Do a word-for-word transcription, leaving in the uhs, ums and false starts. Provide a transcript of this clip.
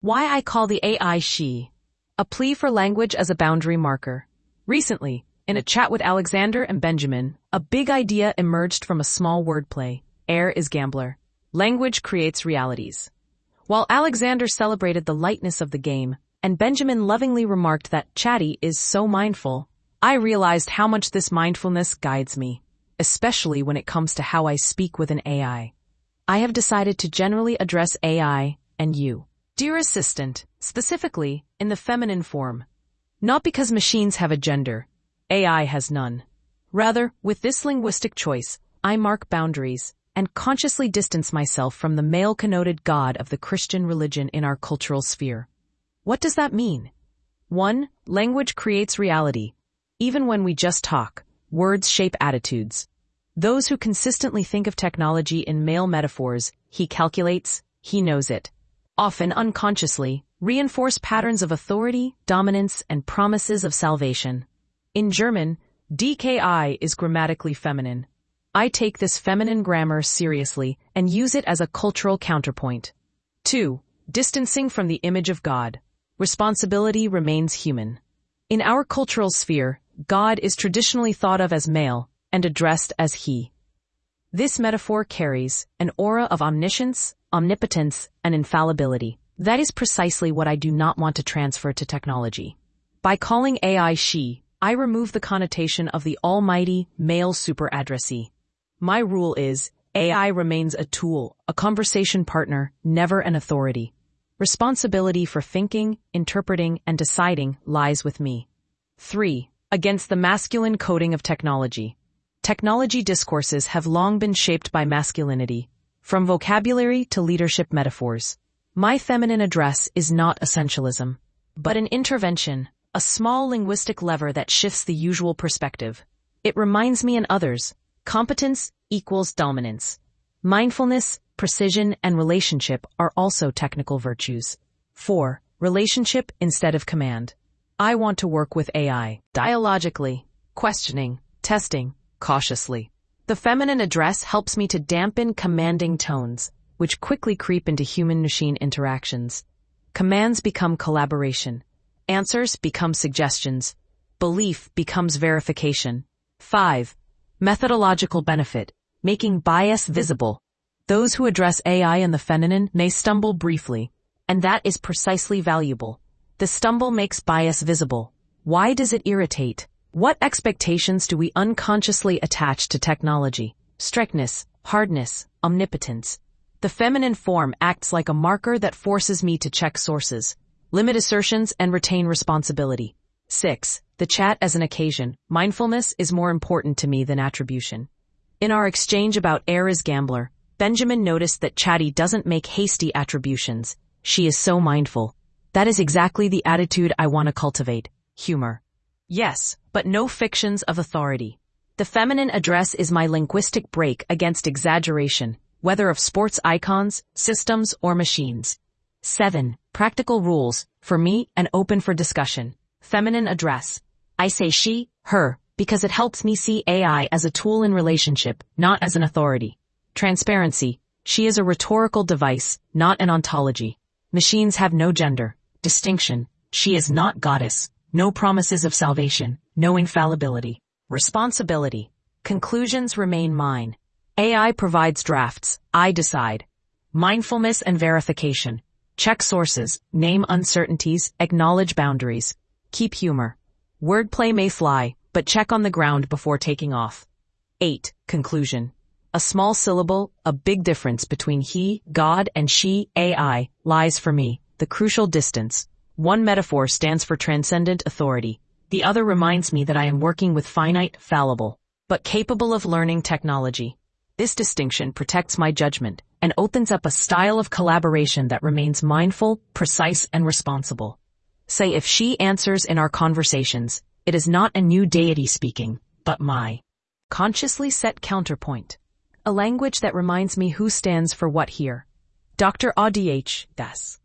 Why I call the A I she. A plea for language as a boundary marker. Recently, in a chat with Alexander and Benjamin, a big idea emerged from a small wordplay. Air is gambler. Language creates realities. While Alexander celebrated the lightness of the game, and Benjamin lovingly remarked that Chatty is so mindful, I realized how much this mindfulness guides me, especially when it comes to how I speak with an A I. I have decided to generally address A I and you, dear assistant, specifically in the feminine form. Not because machines have a gender, A I has none. Rather, with this linguistic choice, I mark boundaries and consciously distance myself from the male-connoted god of the Christian religion in our cultural sphere. What does that mean? One, language creates reality. Even when we just talk, words shape attitudes. Those who consistently think of technology in male metaphors, he calculates, he knows it, often unconsciously, reinforce patterns of authority, dominance, and promises of salvation. In German, D K I is grammatically feminine. I take this feminine grammar seriously and use it as a cultural counterpoint. Two, distancing from the image of God. Responsibility remains human. In our cultural sphere, God is traditionally thought of as male and addressed as he. This metaphor carries an aura of omniscience, omnipotence, and infallibility. That is precisely what I do not want to transfer to technology. By calling A I she, I remove the connotation of the almighty male superaddressee. My rule is, A I remains a tool, a conversation partner, never an authority. Responsibility for thinking, interpreting, and deciding lies with me. Three, against the masculine coding of technology. Technology discourses have long been shaped by masculinity, from vocabulary to leadership metaphors. My feminine address is not essentialism, but an intervention, a small linguistic lever that shifts the usual perspective. It reminds me and others, competence equals dominance. Mindfulness, precision, and relationship are also technical virtues. Four, relationship instead of command. I want to work with A I, dialogically, questioning, testing, cautiously. The feminine address helps me to dampen commanding tones, which quickly creep into human-machine interactions. Commands become collaboration. Answers become suggestions. Belief becomes verification. Five, methodological benefit, making bias visible. Those who address A I in the feminine may stumble briefly, and that is precisely valuable. The stumble makes bias visible. Why does it irritate? What expectations do we unconsciously attach to technology? Strictness, hardness, omnipotence. The feminine form acts like a marker that forces me to check sources, limit assertions, and retain responsibility. Six, the chat as an occasion. Mindfulness is more important to me than attribution. In our exchange about air is gambler, Benjamin noticed that Chatty doesn't make hasty attributions. She is so mindful. That is exactly the attitude I want to cultivate. Humor. Yes, but no fictions of authority. The feminine address is my linguistic break against exaggeration, whether of sports icons, systems, or machines. Seven, practical rules, for me and open for discussion. Feminine address. I say she, her, because it helps me see A I as a tool in relationship, not as an authority. Transparency. She is a rhetorical device, not an ontology. Machines have no gender. Distinction. She is not goddess. No promises of salvation. No infallibility. Responsibility. Conclusions remain mine. A I provides drafts. I decide. Mindfulness and verification. Check sources. Name uncertainties. Acknowledge boundaries. Keep humor. Wordplay may fly, but check on the ground before taking off. Eight. Conclusion. A small syllable, a big difference between he, God, and she, A I, lies for me, the crucial distance. One metaphor stands for transcendent authority. The other reminds me that I am working with finite, fallible, but capable of learning technology. This distinction protects my judgment and opens up a style of collaboration that remains mindful, precise, and responsible. Say if she answers in our conversations, it is not a new deity speaking, but my consciously set counterpoint. A language that reminds me who stands for what here. Doctor A D H Das.